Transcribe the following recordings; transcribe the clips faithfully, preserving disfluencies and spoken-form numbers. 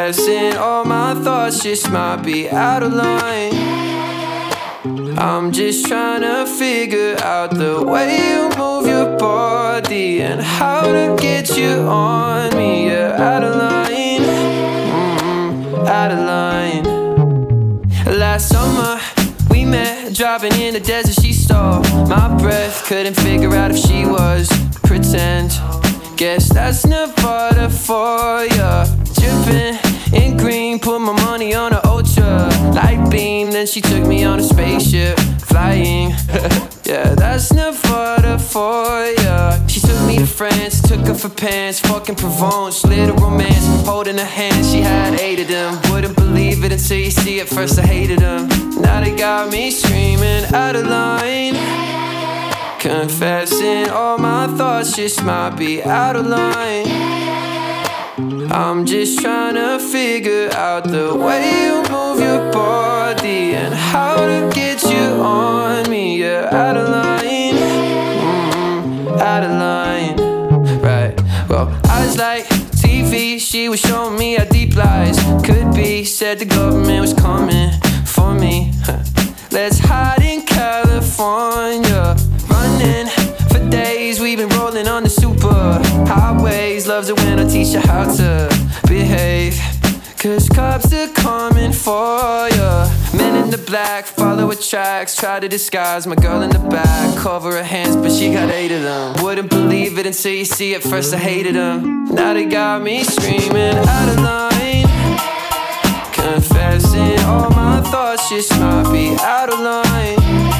Confessing all my thoughts just might be out of line. I'm just trying to figure out the way you move your body and how to get you on me. You're out of line, mm, out of line. Last summer we met, driving in the desert. She stole my breath, couldn't figure out if she was pretend. Guess that's Nevada for ya. Dripping in green, put my money on an ultra light beam. Then she took me on a spaceship, flying. Yeah, that's Nevada for ya. She took me to France, took her for pants. Fucking Provence, little romance, holding her hand. She had eight of them. Wouldn't believe it until you see it. First I hated them, now they got me screaming out of line. Confessing all my thoughts just might be out of line. I'm just trying to figure out the way you move your body and how to get you on me. You're out of line, mm, out of line. Right, well, I was like T V, she was showing me how deep lies could be. Said the government was coming for me. Let's hide in California. Running for days, we've been rolling on the super highways. Loves it when I teach her how to behave, cause cops are coming for ya. Men in the black follow her tracks, try to disguise my girl in the back. Cover her hands, but she got eight of them. Wouldn't believe it until you see it. First I hated them, now they got me screaming out of line. Confessing all my thoughts just might be out of line.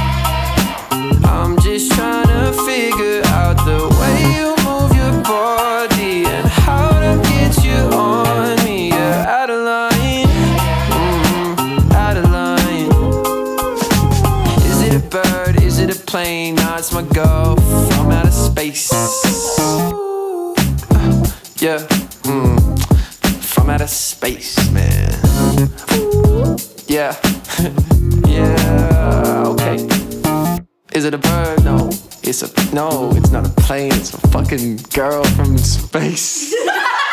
I'm just trying to figure out the way you move your body and how to get you on me. You're out of line, mm, out of line. Is it a bird? Is it a plane? Nah, it's my girl from outer space. Uh, yeah, mm, from outer space, man. Yeah, yeah, okay. Is it a bird? No. It's a no, it's not a plane, it's a fucking girl from space.